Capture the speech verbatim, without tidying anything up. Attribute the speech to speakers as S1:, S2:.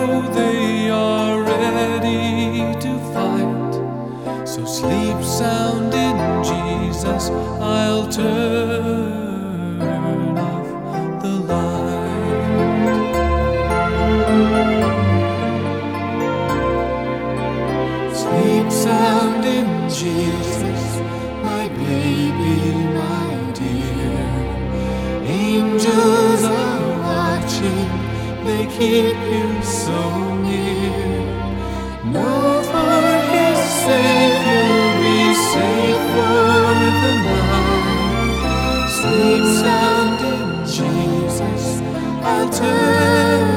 S1: know they are ready to fight. So sleep sound in Jesus, I'll turn off the light. Sleep sound in Jesus, my baby, my dear. Angels are watching, they keep you so near. Know for his sake you'll be safe for the night. Sleep sound in Jesus, I'll turn